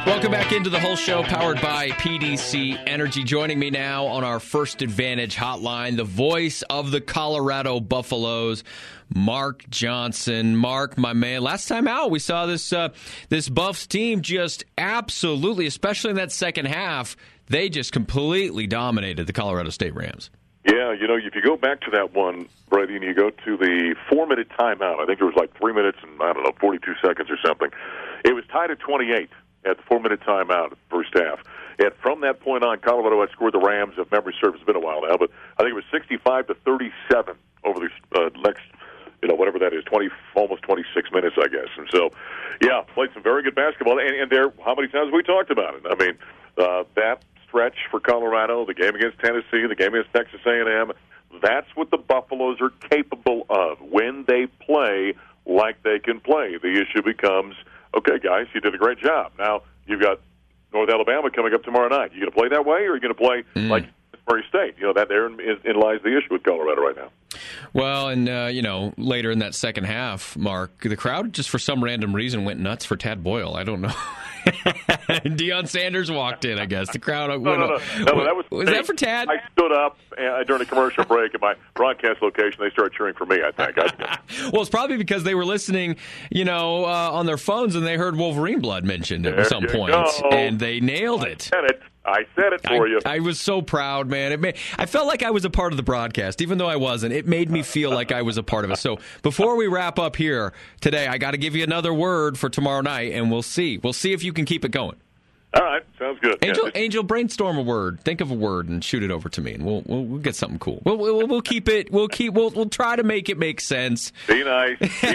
Welcome back into the whole show, powered by PDC Energy. Joining me now on our First Advantage hotline, the voice of the Colorado Buffaloes, Mark Johnson. Mark, my man, last time out, we saw this Buffs team just absolutely, especially in that second half, they just completely dominated the Colorado State Rams. Yeah, you know, if you go back to that one, Brady, and you go to the 4-minute timeout, I think it was like 3 minutes and, 42 seconds or something. It was tied at 28 at the 4-minute timeout, first half. And from that point on, Colorado had scored the Rams, if memory serves. It's been a while now, but I think it was 65-37 over the next, whatever that is, almost 26 minutes, I guess. And so, yeah, played some very good basketball. And there, how many times have we talked about it? I mean, that stretch for Colorado, the game against Tennessee, the game against Texas A&M, that's what the Buffaloes are capable of when they play like they can play. The issue becomes, okay, guys, you did a great job. Now you've got North Alabama coming up tomorrow night. You going to play that way, or are you going to play like Murray State? That therein lies the issue with Colorado right now. Well, and, later in that second half, Mark, the crowd just for some random reason went nuts for Tad Boyle. I don't know. Deion Sanders walked in, I guess. The crowd No, was that for Tad? I stood up during a commercial break at my broadcast location. They started cheering for me, I think. Well, it's probably because they were listening, on their phones, and they heard Wolverine blood mentioned at some point, and they nailed it. I said it for you. I was so proud, man. I felt like I was a part of the broadcast, even though I wasn't. It made me feel like I was a part of it. So before we wrap up here today, I got to give you another word for tomorrow night, and we'll see. We'll see if you can keep it going. All right, sounds good. Angel, brainstorm a word. Think of a word and shoot it over to me, and we'll get something cool. We'll keep it. We'll try to make it make sense. Be nice.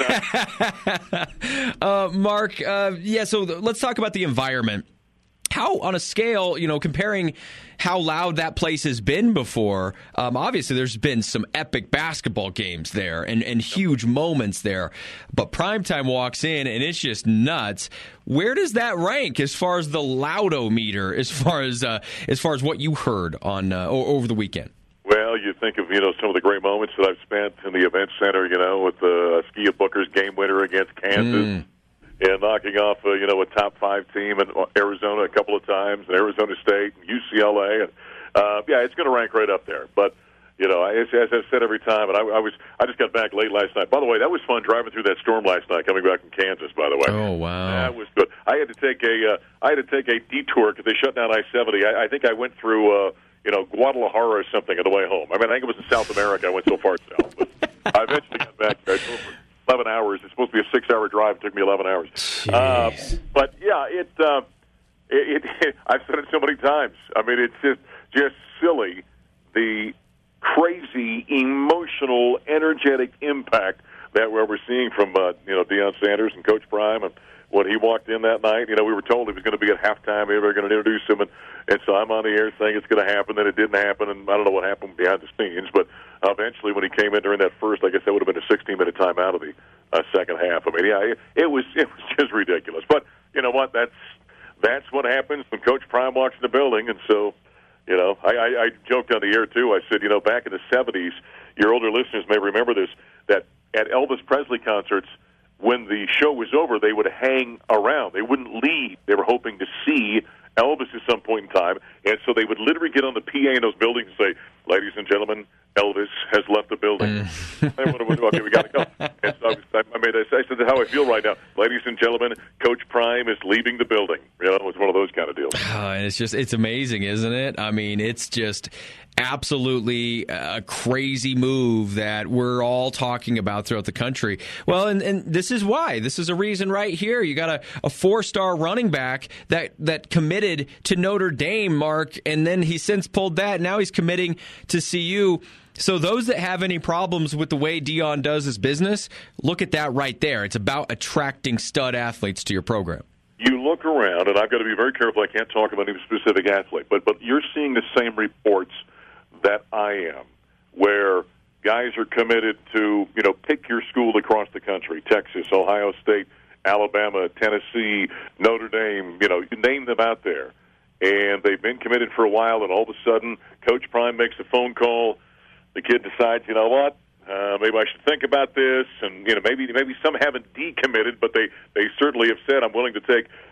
Mark. So let's talk about the environment. How, on a scale, comparing how loud that place has been before, obviously there's been some epic basketball games there and huge moments there, but primetime walks in and it's just nuts. Where does that rank as far as the loudometer, as far as what you heard on over the weekend? Well, you think of, some of the great moments that I've spent in the event center, with the Skia Booker's game winner against Kansas. And knocking off, a top-5 team in Arizona a couple of times, and Arizona State, and UCLA, and it's going to rank right up there. But as I've said every time, and I just got back late last night. By the way, that was fun driving through that storm last night, coming back from Kansas. By the way, oh wow, that was good. I had to take a detour because they shut down I-70. I think I went through Guadalajara or something on the way home. I think it was in South America. I went so far south, but I eventually got back. I drove for 11 hours. It's supposed to be a 6-hour drive. It took me 11 hours. But yeah, I've said it so many times. It's just silly, the crazy, emotional, energetic impact that we're seeing from Deion Sanders and Coach Prime. And when he walked in that night, we were told he was going to be at halftime. They were going to introduce him, and so I'm on the air saying it's going to happen. Then it didn't happen, and I don't know what happened behind the scenes. But eventually, when he came in during that first, I guess that would have been a 16-minute timeout of the second half. It was just ridiculous. But you know what? That's what happens when Coach Prime walks in the building, and so. I joked on the air, too. I said, back in the 70s, your older listeners may remember this, that at Elvis Presley concerts, when the show was over, they would hang around. They wouldn't leave. They were hoping to see Elvis at some point in time, and so they would literally get on the PA in those buildings and say, "Ladies and gentlemen, Elvis has left the building." Okay, we got to go. And so I said, "That's how I feel right now. Ladies and gentlemen, Coach Prime is leaving the building." It was one of those kind of deals. And it's amazing, isn't it? It's just absolutely a crazy move that we're all talking about throughout the country. Well, and this is why. This is a reason right here. You got a 4-star running back that committed to Notre Dame, Mark, and then he since pulled that. Now he's committing to CU. So those that have any problems with the way Deion does his business, look at that right there. It's about attracting stud athletes to your program. You look around, and I've got to be very careful. I can't talk about any specific athlete, but you're seeing the same reports that I am, where guys are committed to, pick your school across the country, Texas, Ohio State, Alabama, Tennessee, Notre Dame, you name them out there. And they've been committed for a while, and all of a sudden, Coach Prime makes a phone call. The kid decides, you know what, maybe I should think about this. And, maybe some haven't decommitted, but they certainly have said, I'm willing to take,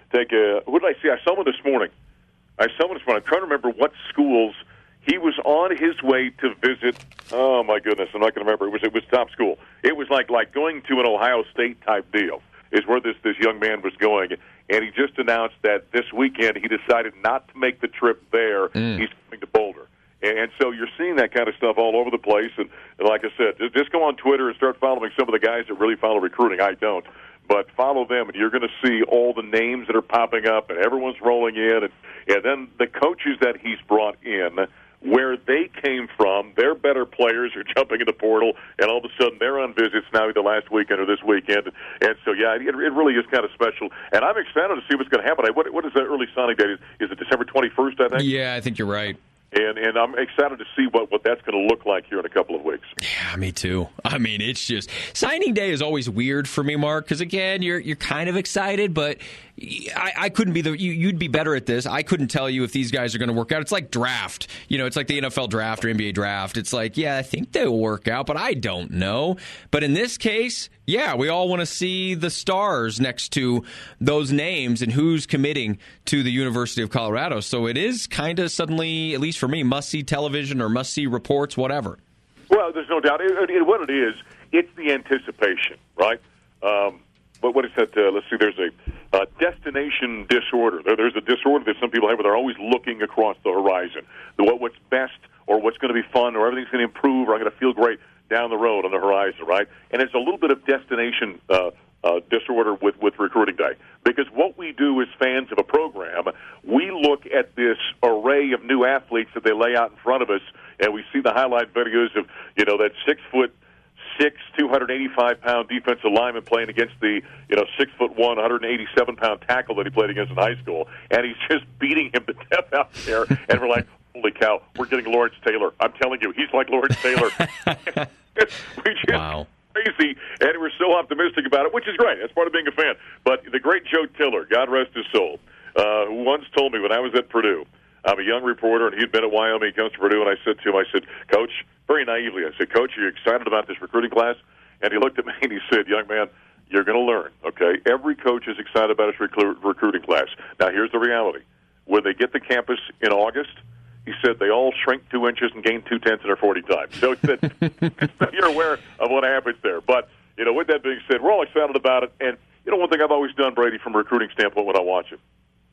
take a. What did I see? I saw one this morning. I'm trying to remember what schools he was on his way to visit. Oh my goodness, I'm not going to remember. It was top school. It was like going to an Ohio State type deal. Is where this young man was going, and he just announced that this weekend he decided not to make the trip there. He's coming to Boulder. And so you're seeing that kind of stuff all over the place. And like I said, just go on Twitter and start following some of the guys that really follow recruiting. I don't. But follow them, and you're going to see all the names that are popping up, and everyone's rolling in. And then the coaches that he's brought in, where they came from, their better players are jumping in the portal, and all of a sudden they're on visits now either last weekend or this weekend. And so, yeah, it really is kind of special. And I'm excited to see what's going to happen. What is that early signing date? Is it December 21st, I think? Yeah, I think you're right. And I'm excited to see what that's going to look like here in a couple of weeks. Yeah, me too. I mean, it's just signing day is always weird for me, Mark, because again, you're kind of excited, but I couldn't be you'd be better at this. I couldn't tell you if these guys are going to work out. It's like draft. It's like the NFL draft or NBA draft. It's like, yeah, I think they'll work out, but I don't know. But in this case, yeah, we all want to see the stars next to those names and who's committing to the University of Colorado. So it is kind of suddenly, at least for me, must-see television or must-see reports, whatever. Well, there's no doubt. What it is, it's the anticipation, right? But what is that? Let's see. There's a destination disorder. There's a disorder that some people have where they're always looking across the horizon. What's best or what's going to be fun or everything's going to improve or I'm going to feel great down the road on the horizon, right? And it's a little bit of destination disorder with recruiting day. Because what we do as fans of a program, we look at this array of new athletes that they lay out in front of us, and we see the highlight videos of, that 6'6", 285-pound defensive lineman playing against the 6'1", 187-pound tackle that he played against in high school, and he's just beating him to death out there. And we're like, holy cow, we're getting Lawrence Taylor. I'm telling you, he's like Lawrence Taylor. We just wow. Crazy, and we're so optimistic about it, which is great. That's part of being a fan. But the great Joe Tiller, God rest his soul, once told me when I was at Purdue, I'm a young reporter, and he'd been at Wyoming. He comes to Purdue, and I said to him, Coach, very naively, I said, Coach, are you excited about this recruiting class? And he looked at me and he said, young man, you're going to learn, okay? Every coach is excited about his recruiting class. Now, here's the reality. When they get to campus in August, he said they all shrink 2 inches and gain 2/10 in their 40 times. So you're aware of what happens there. But, with that being said, we're all excited about it. And, one thing I've always done, Brady, from a recruiting standpoint when I watch it,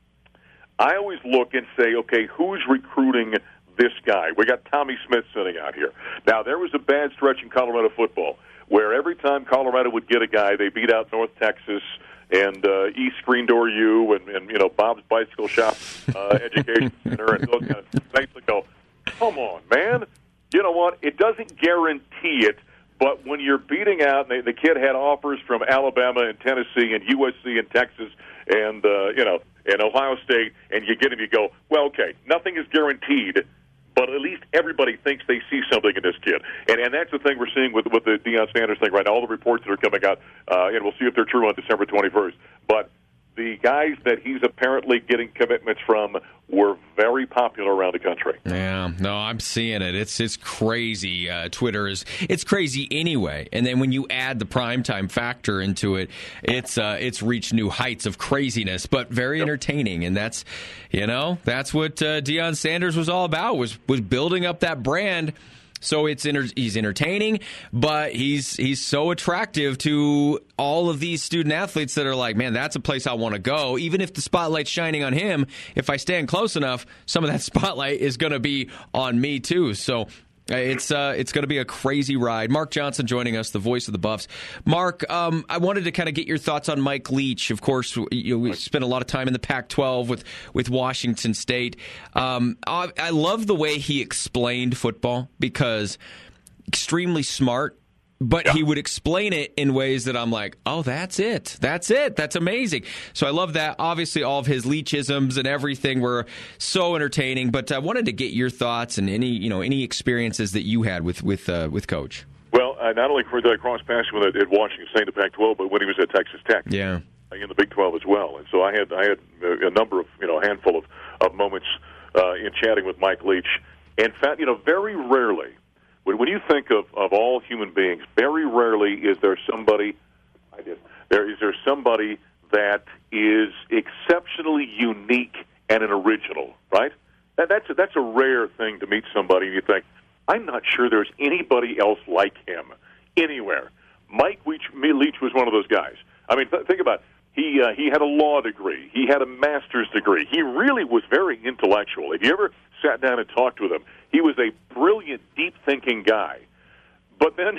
I always look and say, okay, who's recruiting this guy? We got Tommy Smith sitting out here. Now, there was a bad stretch in Colorado football where every time Colorado would get a guy, they beat out North Texas and East Screen Door U and Bob's Bicycle Shop Education Center and those kind of things. I used to go, come on, man. You know what? It doesn't guarantee it, but when you're beating out, and the kid had offers from Alabama and Tennessee and USC and Texas and, and Ohio State, and you get him, you go, well, okay, nothing is guaranteed, but at least everybody thinks they see something in this kid. And that's the thing we're seeing with the Deion Sanders thing right now, all the reports that are coming out, and we'll see if they're true on December 21st. But the guys that he's apparently getting commitments from were very popular around the country. Yeah, no, I'm seeing it. It's crazy. Twitter it's crazy anyway. And then when you add the primetime factor into it, it's reached new heights of craziness, but very entertaining. And that's what Deion Sanders was all about, was building up that brand. So he's entertaining, but he's so attractive to all of these student athletes that are like, man, that's a place I want to go. Even if the spotlight's shining on him, if I stand close enough, some of that spotlight is going to be on me too. So it's going to be a crazy ride. Mark Johnson joining us, the voice of the Buffs. Mark, I wanted to kind of get your thoughts on Mike Leach. Of course, we spent a lot of time in the Pac-12 with Washington State. I love the way he explained football because extremely smart. But he would explain it in ways that I'm like, oh, that's it. That's amazing. So I love that. Obviously, all of his Leachisms and everything were so entertaining. But I wanted to get your thoughts and any experiences that you had with Coach. Well, not only did I cross paths with at Washington State, the Pac-12, but when he was at Texas Tech, in the Big 12 as well. And so I had a number of handful of moments in chatting with Mike Leach. In fact, very rarely. When you think of all human beings, very rarely is there somebody that is exceptionally unique and an original, right? That's a rare thing to meet somebody and you think, I'm not sure there's anybody else like him anywhere. Mike Leach was one of those guys. I mean, think about it. He had a law degree. He had a master's degree. He really was very intellectual. If you ever sat down and talked with him, he was a brilliant, deep-thinking guy. But then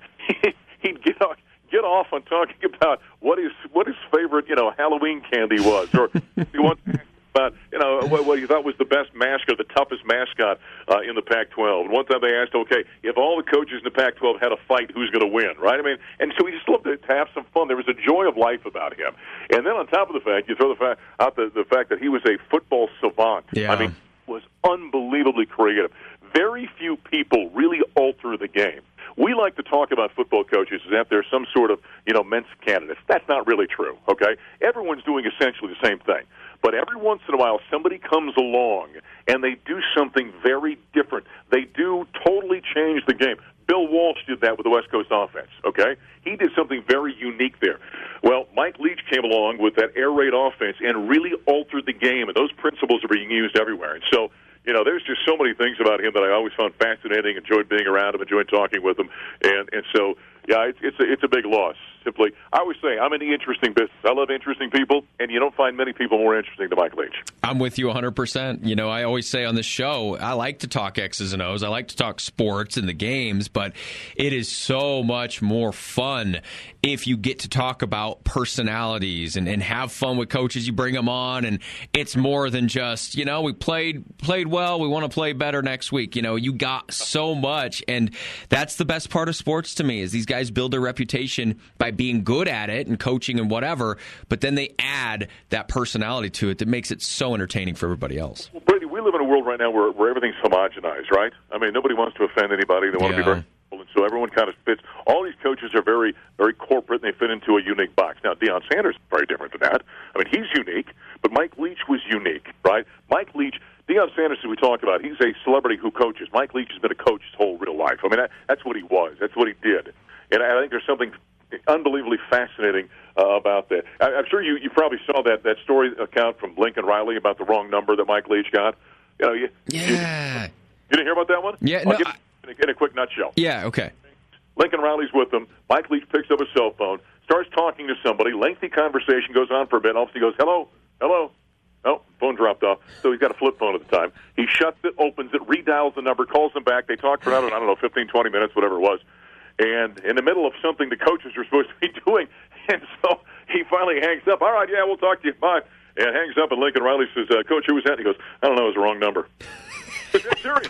he'd get off on talking about what his favorite Halloween candy was, or he wants about what he thought was the best mascot, the toughest mascot in the Pac-12. And one time they asked, okay, if all the coaches in the Pac-12 had a fight, who's going to win, right? I mean, and so he just loved to have some fun. There was a joy of life about him. And then on top of the fact, you throw the fact that he was a football savant. Yeah. I mean, was unbelievably creative. Very few people really alter the game. We like to talk about football coaches as if they're some sort of, Mensa candidates. That's not really true, okay? Everyone's doing essentially the same thing. But every once in a while, somebody comes along and they do something very different. They do totally change the game. Bill Walsh did that with the West Coast offense, okay? He did something very unique there. Well, Mike Leach came along with that air raid offense and really altered the game, and those principles are being used everywhere. And so, there's just so many things about him that I always found fascinating, enjoyed being around him, enjoyed talking with him. And so, yeah, it's a big loss. Simply, I always say, I'm in the interesting business. I love interesting people, and you don't find many people more interesting than Mike Leach. I'm with you 100%. I always say on this show, I like to talk X's and O's. I like to talk sports and the games, but it is so much more fun if you get to talk about personalities and have fun with coaches. You bring them on, and it's more than just, we played well, we want to play better next week. You got so much, and that's the best part of sports to me, is these guys build their reputation by being good at it and coaching and whatever, but then they add that personality to it that makes it so entertaining for everybody else. Well, Brady, we live in a world right now where everything's homogenized, right? I mean, nobody wants to offend anybody. They want to be very cool, and so everyone kind of fits. All these coaches are very, very corporate, and they fit into a unique box. Now, Deion Sanders is very different than that. I mean, he's unique, but Mike Leach was unique, right? Mike Leach, Deion Sanders, as we talked about, he's a celebrity who coaches. Mike Leach has been a coach his whole real life. I mean, that's what he was. That's what he did. And I think there's something unbelievably fascinating about that. I'm sure you probably saw that story account from Lincoln Riley about the wrong number that Mike Leach got. You didn't hear about that one? Yeah, I'll give it in a quick nutshell. Yeah, okay. Lincoln Riley's with him. Mike Leach picks up a cell phone, starts talking to somebody. Lengthy conversation goes on for a bit. All of a sudden he goes, hello. Oh, phone dropped off. So he's got a flip phone at the time. He shuts it, opens it, redials the number, calls them back. They talk for, I don't know, 15, 20 minutes, whatever it was. And in the middle of something the coaches are supposed to be doing. And so he finally hangs up. All right, yeah, we'll talk to you. Bye. And hangs up, and Lincoln Riley says, Coach, who was that? And he goes, I don't know, it was the wrong number. That's serious.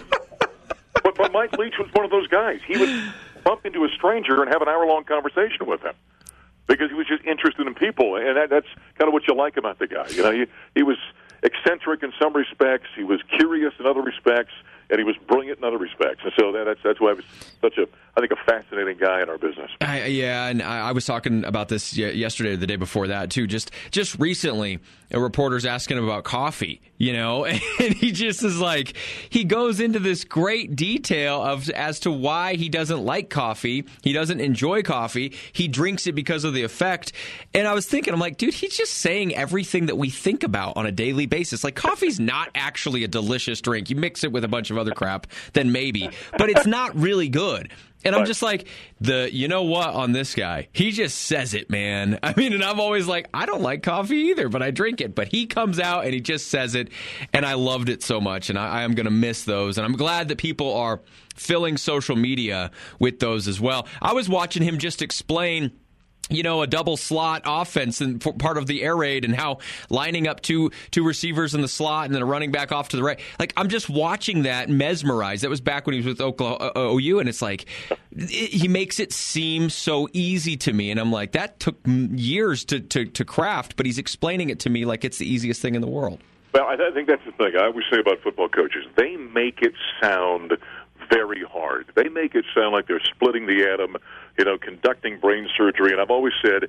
But Mike Leach was one of those guys. He would bump into a stranger and have an hour-long conversation with him because he was just interested in people. And that's kind of what you like about the guy. He was eccentric in some respects. He was curious in other respects. And he was brilliant in other respects. And so that's why he was such a fascinating guy in our business. And I was talking about this yesterday or the day before that, too. Just recently, a reporter's asking him about coffee, and he just is like, he goes into this great detail as to why he doesn't like coffee. He doesn't enjoy coffee. He drinks it because of the effect. And I was thinking, I'm like, dude, he's just saying everything that we think about on a daily basis. Like, coffee's not actually a delicious drink. You mix it with a bunch of other crap, then maybe. But it's not really good. And I'm just like, you know what, on this guy, he just says it, man. I mean, and I'm always like, I don't like coffee either, but I drink it. But he comes out and he just says it, and I loved it so much, and I am going to miss those. And I'm glad that people are filling social media with those as well. I was watching him just explain a double slot offense and part of the air raid, and how lining up two receivers in the slot and then a running back off to the right. Like, I'm just watching that mesmerized. That was back when he was with OU, and it's like he makes it seem so easy to me, and I'm like, that took years to craft, but he's explaining it to me like it's the easiest thing in the world. Well, I think that's the thing I always say about football coaches. They make it sound very hard. They make it sound like they're splitting the atom, conducting brain surgery. And I've always said,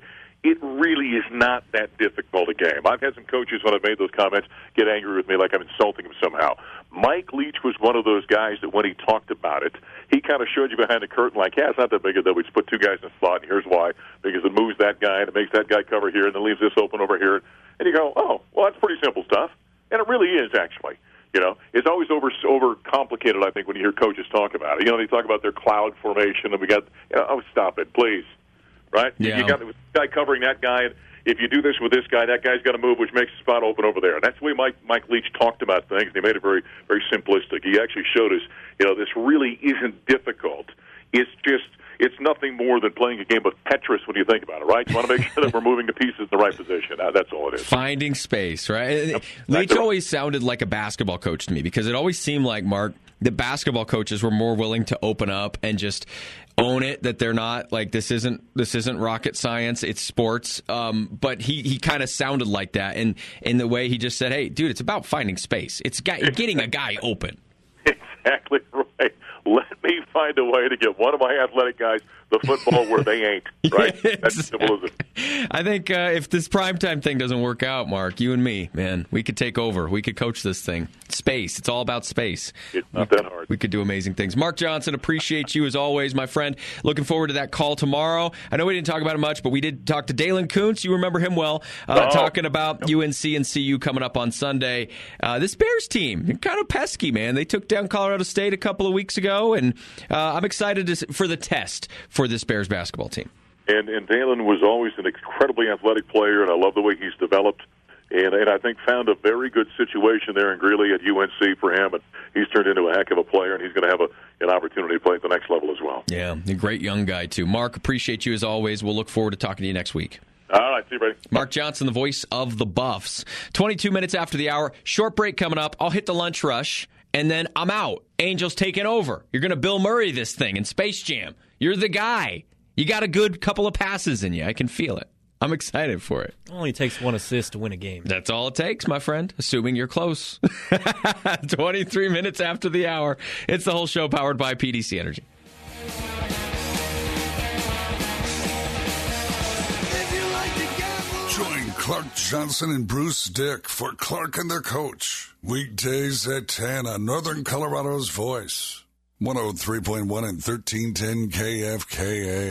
it really is not that difficult a game. I've had some coaches, when I've made those comments, get angry with me like I'm insulting them somehow. Mike Leach was one of those guys that when he talked about it, he kind of showed you behind the curtain like, yeah, it's not that big a deal. We just put two guys in the slot, and here's why. Because it moves that guy, and it makes that guy cover here, and then leaves this open over here. And you go, oh, well, that's pretty simple stuff. And it really is, actually. You know, it's always over complicated, I think, when you hear coaches talk about it. You know, they talk about their cloud formation, and we got, oh, stop it, please. Right? Yeah. You got the guy covering that guy, and if you do this with this guy, that guy's got to move, which makes the spot open over there. And that's the way Mike Leach talked about things, and he made it very, very simplistic. He actually showed us, you know, this really isn't difficult. It's just, it's nothing more than playing a game of Tetris when you think about it, right? You want to make sure that we're moving the pieces in the right position. That's all it is. Finding space, right? Yep. Leach always sounded like a basketball coach to me because it always seemed like, Mark, the basketball coaches were more willing to open up and just own it, that they're not like, this isn't rocket science, it's sports. But he kind of sounded like that, and in the way he just said, hey, dude, it's about finding space. It's getting a guy open. Exactly right. Let me find a way to get one of my athletic guys the football where they ain't, right? That's simple as it. I think if this primetime thing doesn't work out, Mark, you and me, man, we could take over. We could coach this thing. Space. It's all about space. It's not that hard. We could do amazing things. Mark Johnson, appreciate you as always, my friend. Looking forward to that call tomorrow. I know we didn't talk about it much, but we did talk to Dalen Kuntz. You remember him well, talking about UNC and CU coming up on Sunday. This Bears team, kind of pesky, man. They took down Colorado State a couple of weeks ago, and I'm excited for the test for this Bears basketball team. And Dalen was always an incredibly athletic player, and I love the way he's developed. And I think found a very good situation there in Greeley at UNC for him, and he's turned into a heck of a player, and he's going to have an opportunity to play at the next level as well. Yeah, a great young guy, too. Mark, appreciate you as always. We'll look forward to talking to you next week. All right, see you, buddy. Mark Johnson, the voice of the Buffs. 22 minutes after the hour, short break coming up. I'll hit the lunch rush, and then I'm out. Angels taking over. You're going to Bill Murray this thing in Space Jam. You're the guy. You got a good couple of passes in you. I can feel it. I'm excited for it. Only takes one assist to win a game. That's all it takes, my friend, assuming you're close. 23 minutes after the hour. It's the whole show powered by PDC Energy. Join Clark Johnson and Bruce Dick for Clark and the Coach. Weekdays at 10 on Northern Colorado's Voice. 103.1 and 1310 KFKA.